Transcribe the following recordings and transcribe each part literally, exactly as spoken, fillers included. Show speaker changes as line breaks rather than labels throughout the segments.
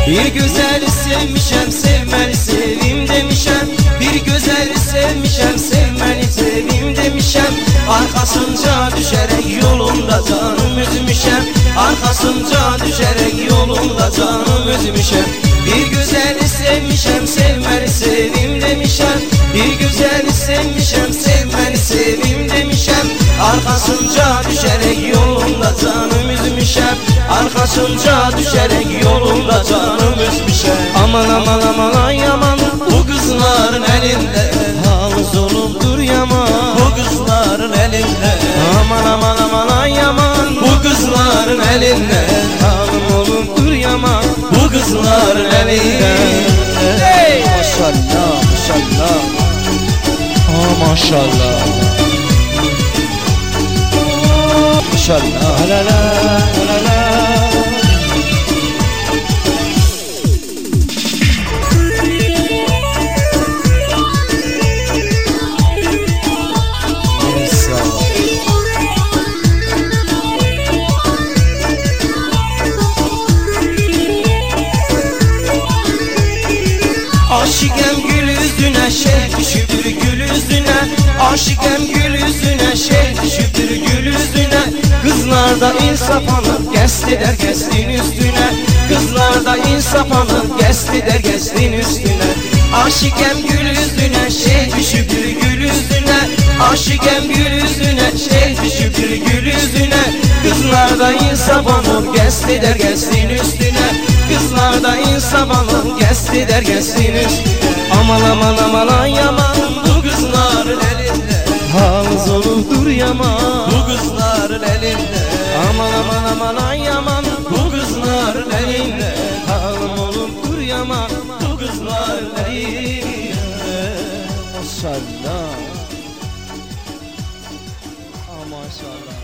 Bir güzeli sevmişem, sevmeli sevim demişem. Bir güzeli sevmişem, sevmeli sevim demişem. Arkasınca düşerek yolunda canım üzmüşem. Arkasınca düşerek yolunda canım üzmüşem. Bir güzeli sevmişem, sevmeli sevim demişem. Bir güzeli sevmişem, sevmeli sevim demişem. Arkasınca düşerek yolunda canım üzmüşem. Arkasınca düşerek yolunda canım üzmüşem. Aman aman aman ay aman, bu kızların elinde halız olupdur yaman. Bu kızların elinde aman aman aman ay aman, bu kızların elinde halım olupdur yaman. Bu kızların elinde. Hey! Maşallah maşallah. Aa maşallah. Maşallah la la la la. Aşıkem gül yüzüne, şeyh düşüptür gül yüzüne. Aşıkem gül yüzüne, şeyh düşüptür gül yüzüne. Kızlarda insaf alır, geçti der geçtin üstüne. Kızlarda insaf alır, geçti der geçtin üstüne. Aşıkem gül yüzüne, şeyh düşüptür gül yüzüne. Aşıkem gül yüzüne, şeyh düşüptür gül yüzüne. Kızlarda insaf alır, geçti der geçtin üstüne. Kızlarda insaf alır, geçti der geçtin üstüne. Aman aman aman ay aman, bu kızların elinde halız olupdur yaman. Bu kızların elinde aman aman aman ay aman, bu kızların elinde halım olupdur yaman. Bu kızların elinde. Maşallah. Aa maşallah.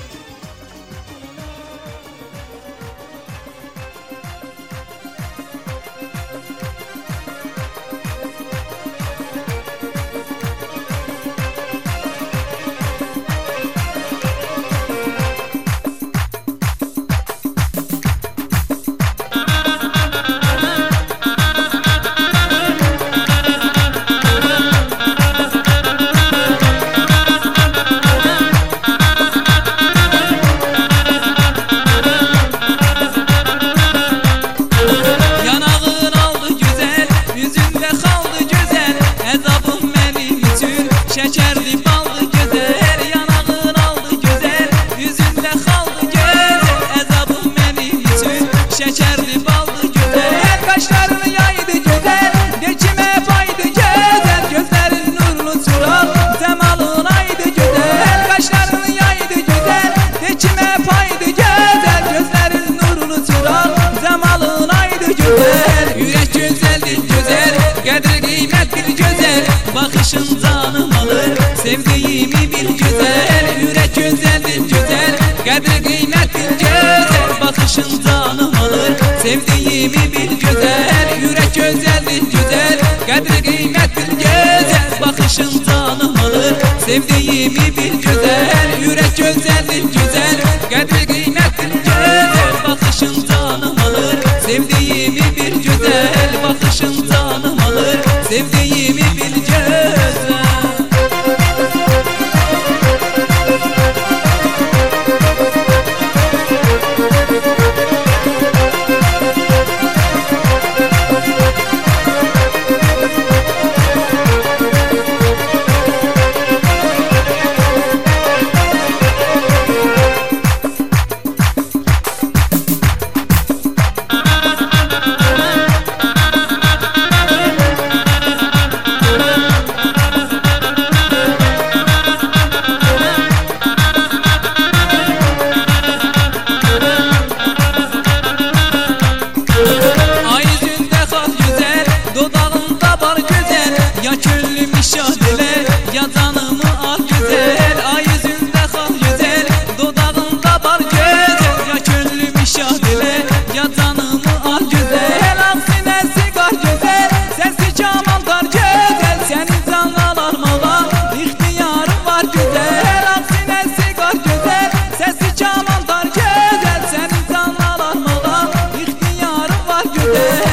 Şekerli ballı güzel, yanağın aldı güzel, yüzünde kaldı güzel, ezabım benim için. Şekerli ballı güzel, kaşlarını yaydı güzel, geçime paydı güzel, gözlerin nurlu çırak, zemalın aydı güzel. Kaşlarını yaydı güzel, geçime paydı güzel, gözlerin nurlu çırak, zemalın aydı güzel. Yürek güzeldir güzel, kadri kıymetli güzel, bakışın canım alır, sevdiğimi bil güzel. Yürek güzeldir güzel, kadri kıymetli güzel, bakışın canım alır, sevdiğimi bil güzel. Yürek güzeldir güzel, kadri kıymetli güzel, bakışın canım alır, sevdiğimi bil güzel. Yürek güzeldir güzel, kadri kıymetli güzel, bakışın canım alır, sevdiğimi bil güzel. Bakışın canım alır, sevdiğimi bil güzel.
güzel.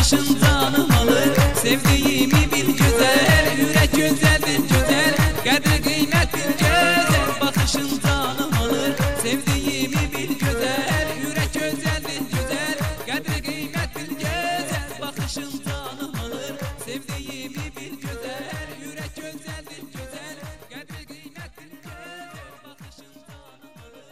bakışın canım alır. Sevdiğimi bil güzel, yürek güzeldir güzel, kadri kıymettir güzel, bakışın canım alır. Sevdiğimi bil güzel, yürek güzeldir güzel, kadri kıymettir güzel, bakışın canım alır. Sevdiğimi bil güzel, yürek güzeldir güzel, kadri kıymettir güzel, bakışın canım alır.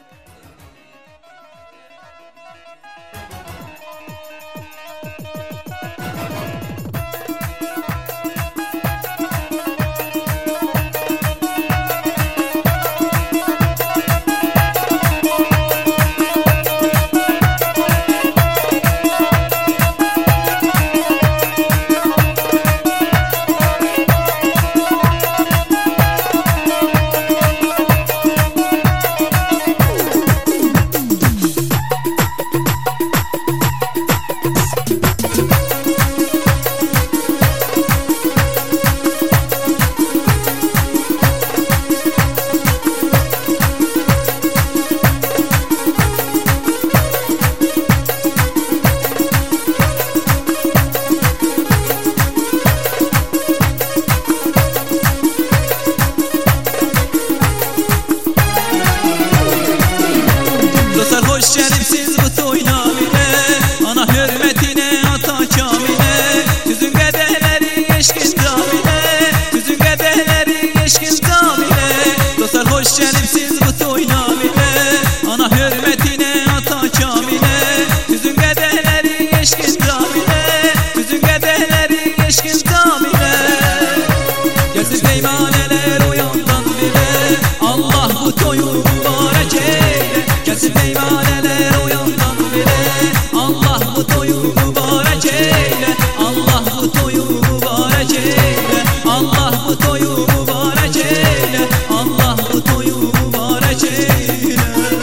Hoş gelipsiz bu toyna bile, ana hürmetine ata kamile, tüzün kadehleri eşkin camile, tüzün kadehleri eşkin camile. Dostlar hoş gelipsiz bu toyna bile, ana hürmetine ata kamile, tüzün kadehleri eşkin camile, tüzün kadehleri eşkin camile. Gelsin peymaneler o yandan bile, Allah bu toyu mübarek eyle. Gelsin peymaneler o yandan bile, Allah bu toyu mübarek eyle. Allah bu toyu mübarek eyle. Allah bu toyu mübarek eyle. Allah bu toyu mübarek eyle.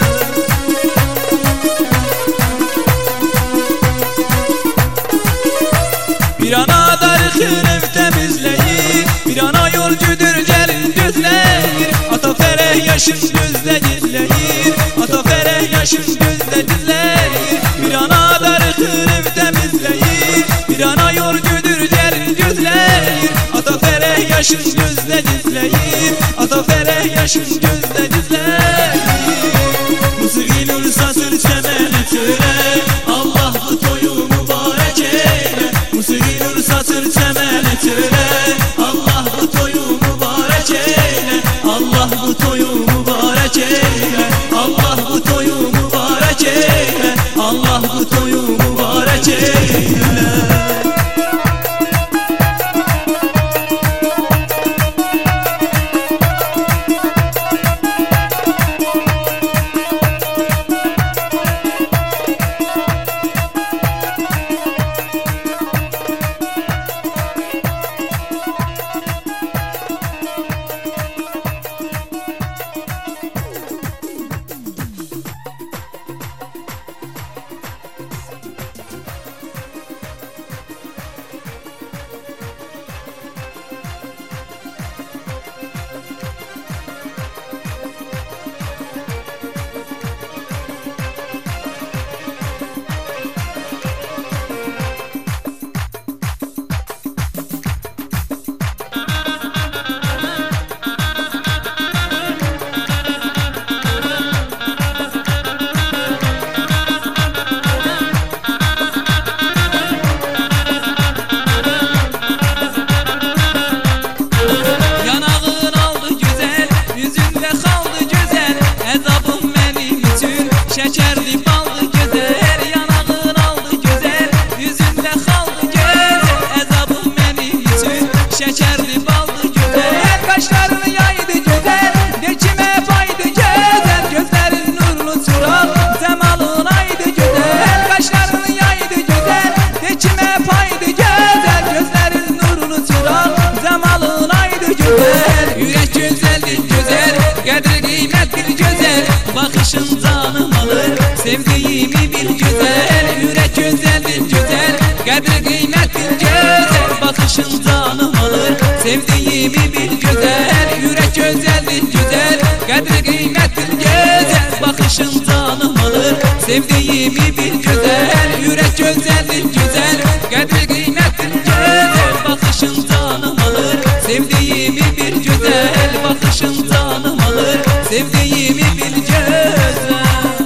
Bir ana darıkın ev temizleyir, bir ana yolcudur gelin düzleyir. Ata fereh yaşın gözle dizleyir, ata fereh yaşın gözle dizleyir. Bir ana darıkın ev temizleyir, bir ana yolcudur gelin düzleyir. Ata fereh yaşın gözle dizleyir, ata fereh yaşın gözle dizleyir. Mısır ilur sasır çemeni töre, Allah bu toyu mübarek eyle. Mısır ilur sasır çemeni töre, Allah bu toyu mübarek eyle. Allah bu toyu mübarek eyle. Allah bu toyu mübarek eyle. Allah bu toyu mübarek eyle. bakışın canım alır. Sevdiğimi bil güzel, yürek güzeldir güzel, kadri kıymettir güzel. Bakışın canım alır. Sevdiğimi bil güzel, yürek güzeldir güzel, kadri kıymettir güzel. Bakışın canım alır. Sevdiğimi bil güzel, yürek güzeldir güzel, kadri kıymettir güzel, bakışın canım alır, sevdiğimi bil gözle.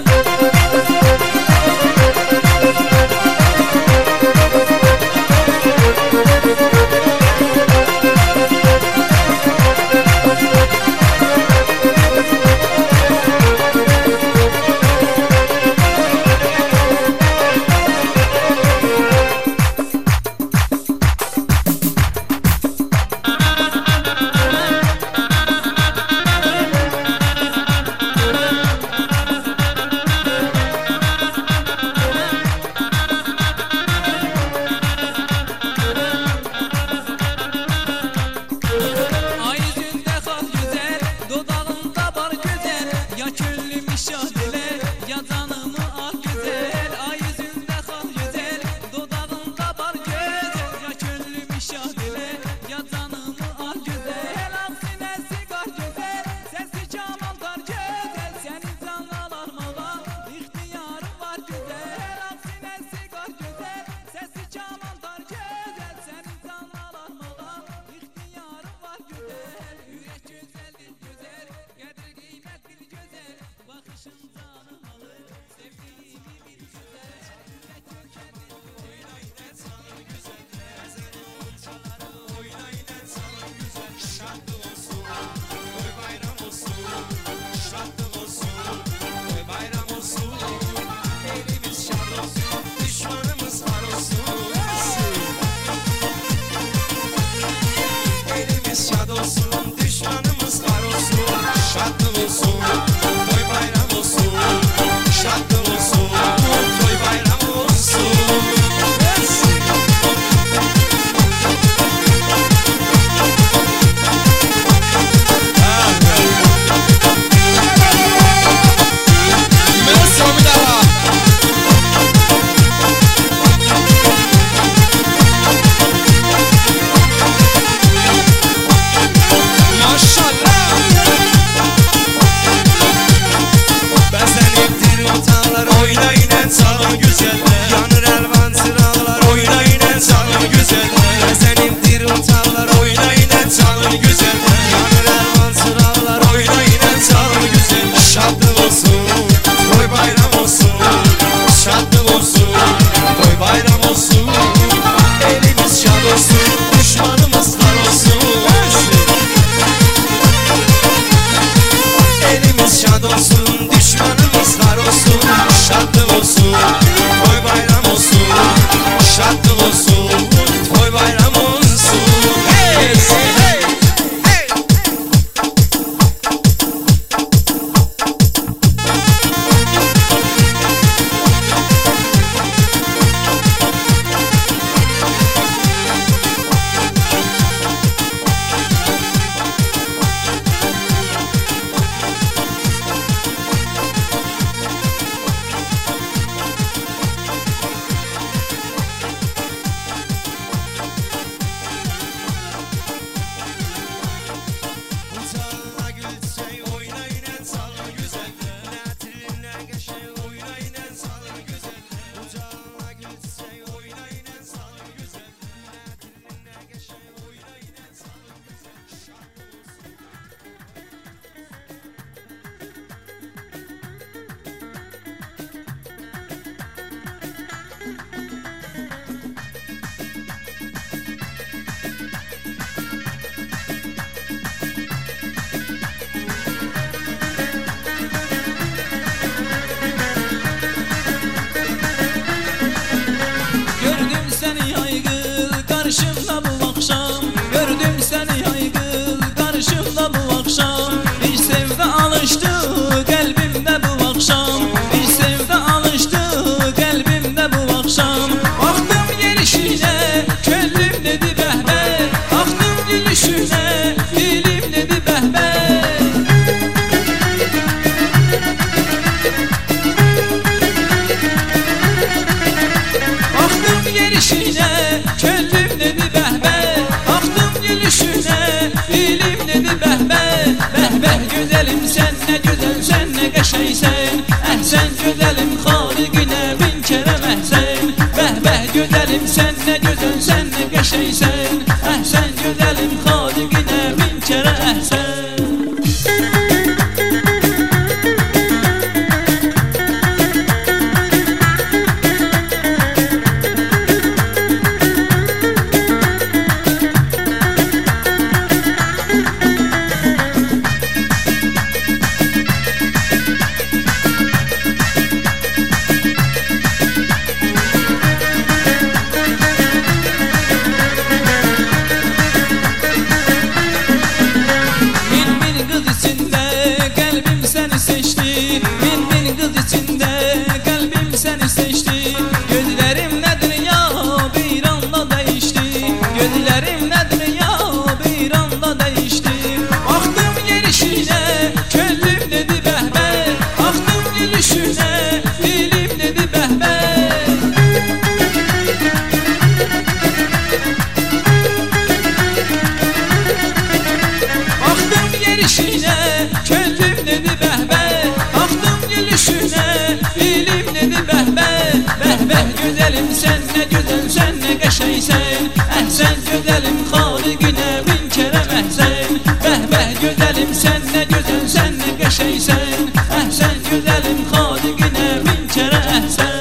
şeysən Əhsən gözəlim xaliqinə bin kərə məhsən Bəh bəh gözəlim sən nə gözəl sən nə qəşəysən Əhsən gözəlim xaliqinə bin kərə əhsən gülüşüne dilim dedi behbe. Baktım gelişine könlüm dedi behbe. Baktım gülüşüne dilim dedi behbe. Behbe güzelim sen ne güzel sen ne qəşəysən. Əhsən güzelim xaliqinə min kərə məhsən. Behbe güzelim sen ne güzel sen ne qəşəysən. Əhsən güzelim xaliqinə min kərə əhsən.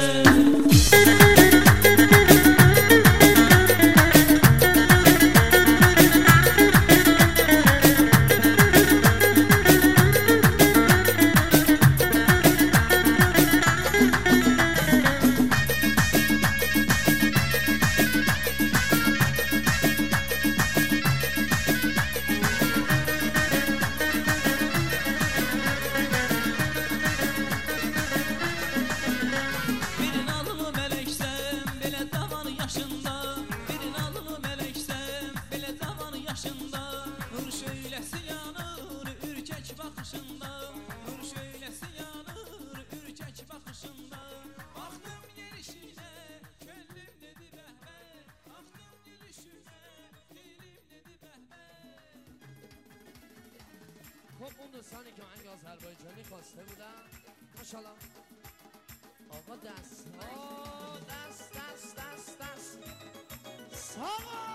خب اون دوستانی که آهنگ آذربایجانی خواسته بودن ماشاءالله آقا دست ها دست دست دست دست ساقا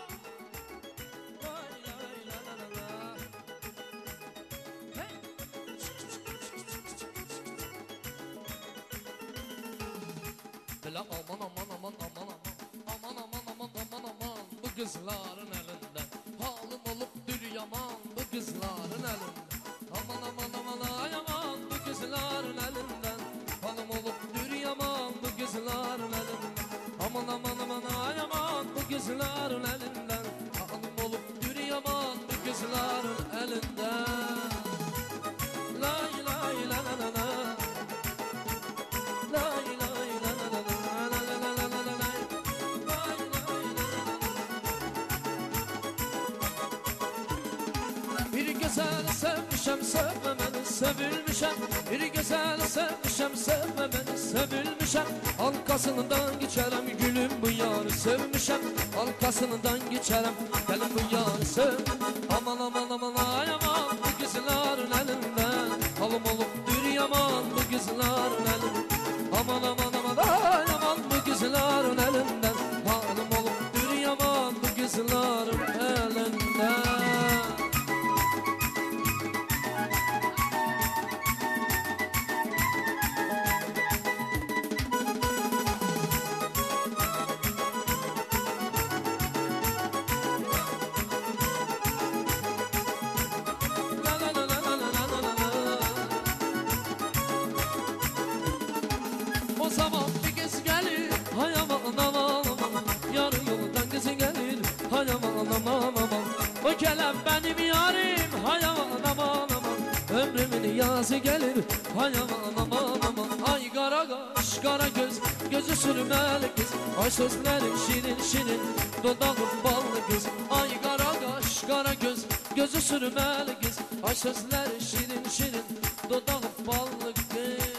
بلا aman aman aman aman aman aman aman aman aman bu kızların elinden halim olup dür yaman bu kızların elinden aman aman aman ay aman bu kızların elinden halim olup dür yaman bu kızların elinden aman aman aman ay aman bu kızların elinden halim olup dür yaman bu kızların elinden la ilahe illallah la ilahe güzel sevmişem sevmemeni sevilmişem. Bir güzel sevmişem sevmemeni sevilmişem. Arkasından geçerim gülüm bu yarı sevmişem. Arkasından geçerim gelin bu yarı sev. Aman aman aman ay aman bu kızların elinden halım olup dür yaman bu kızların elinden. Aman aman aman ay aman bu kızların elinden halım olup dür yaman bu kızların elinden. O zaman bir kız gelir, hay aman aman aman. Yarı yoldan kızı gelir, hay aman aman aman. O kelem benim yarim, hay aman aman aman. Ömrümün yazı gelir, hay aman aman aman. Ay kara kaş, kara göz, gözü sürmeli kız. Ay sözleri şirin şirin, dudağı ballı kız. Ay kara kaş, kara göz, gözü sürmeli kız. Ay sözleri şirin şirin, dudağı ballı kız.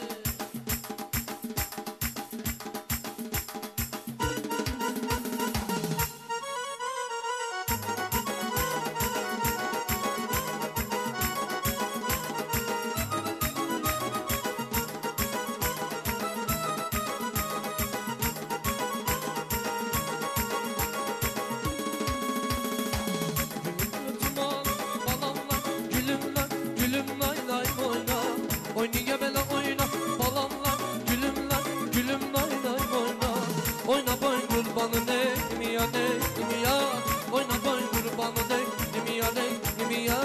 Oyna boy kurbanı neymi ya neymi ya. Oyna boy kurbanı neymi ya neymi ya.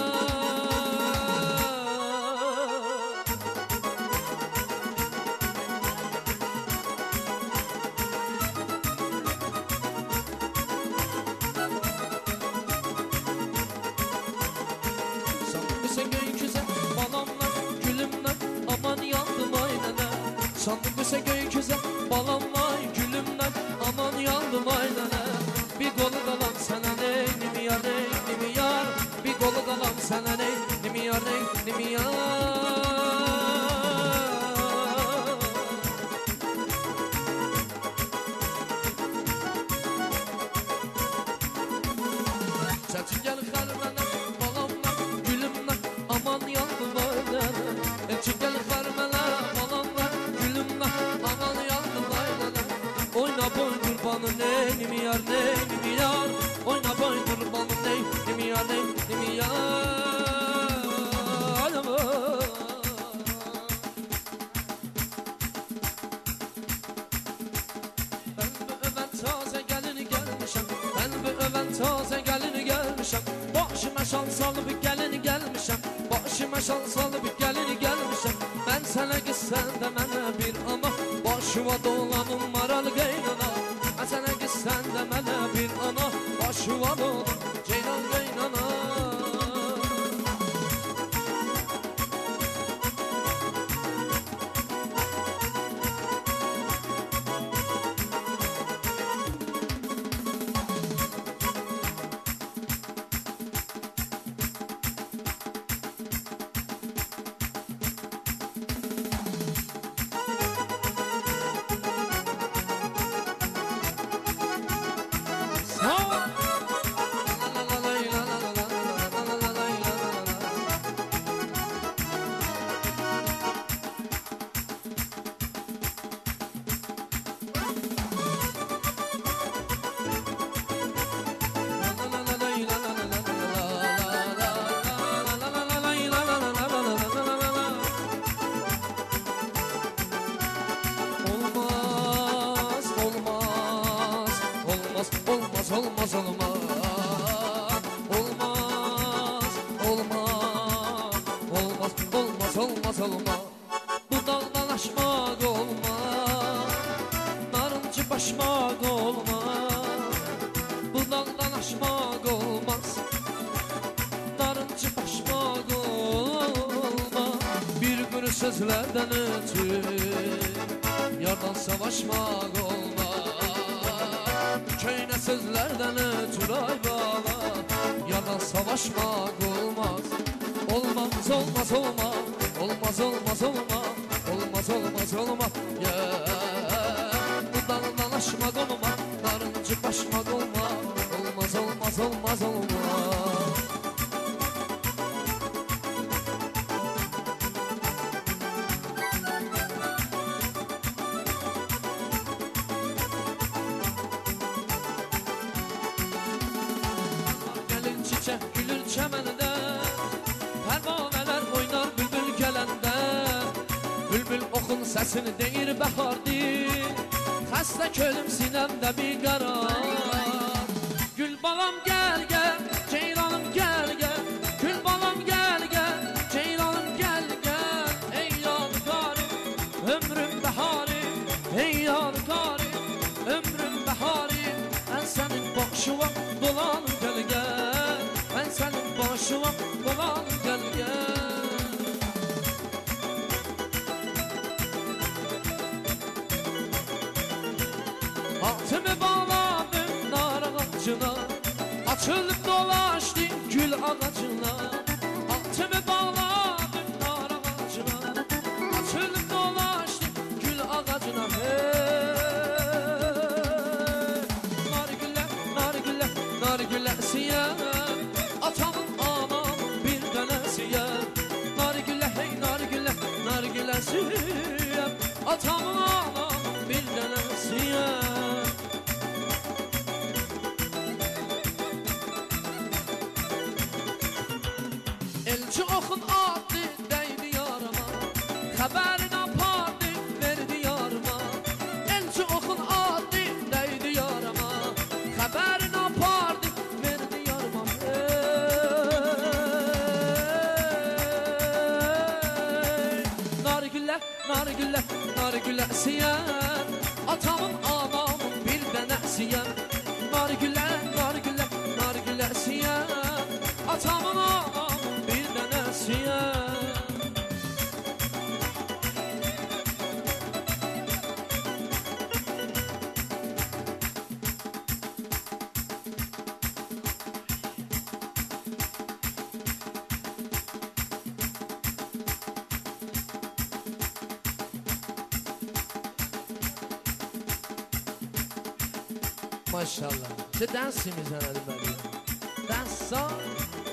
Sandık sen gökyüze balamla gülümle aman yandım aynana. Sandık sen gökyüze balamla gülümle aman yandım aynana. Bir kolu kalan sana neymi ya neymi ya. Bir kolu kalan sana neymi ya neymi ya. balını ney mi yar ney mi yar Oyna boynur balını ney mi yar ney mi yar Ben bu öven taze gelini gelmişim Ben bu öven taze gelini gelmişim Başıma şal salıp gelini gelmişim Başıma şal salıp gelini gelmişim Ben sana gitsen de mənə bir ama Başıma dolanım maralı qaynana Ben sana gitsen de mənə bir ana Başıma dolanım ceylan qaynana Olmaz, olmaz, olmaz, olmaz, olmaz, olmaz, olmaz, olmaz, olmaz. Bu daldalaşmak olmaz, narıncı başmak olmaz. Bu daldalaşmak olmaz, narıncı başmak olmaz. Bir gün sözlerden ötürü yardan savaşmak olmaz. Köyne sözlerden ötürü ay bala Yalan savaşmak olmaz Olmaz olmaz olmaz Olmaz olmaz olmaz Olmaz olmaz olmaz yeah. Bu daldalaşmak olmaz Narıncı başmak olmaz Olmaz olmaz olmaz olmaz Gülür çəməndə Pərvanələr oynar bülbül gələndə Bülbül oxun səsini deyir bəhardir Xəstə kölüm sinəmdə bir qarar Gül balam gəl gəl, ceylanım gəl gəl Gül balam gəl gəl, ceylanım gəl gəl Ey yar qarim, ömrüm bəharim Ey yar qarim, ömrüm bəharim Mən sənin başıva dolan gəl gəl Ben senin başıma dolan gel gel Atımı bağladım nar ağacına Açılıp dolaştım gül ağacına Atımı bağladım nar ağacına Açılıp dolaştım gül ağacına Hey nar güller, nar güller, nar güller siyah Atamın anam bir dənəsiyə Nargilə hey nargilə, nargiləsiyə Atamın anam bir dənəsiyə Elçi oxun adı dəydi yarıma Xəbərin apardı verdi yarıma Elçi oxun adı dəydi yarıma Xəbərin apardı verdi yarıma Nargilə, nargilə, nargiləsiyəm Atamın anamın bir dənəsiyəm Nargilə, nargilə, nargiləsiyəm Atamın anamın bir dənəsiyəm Maşallah. Çe dansimiz herhalde böyle. Dans sağ.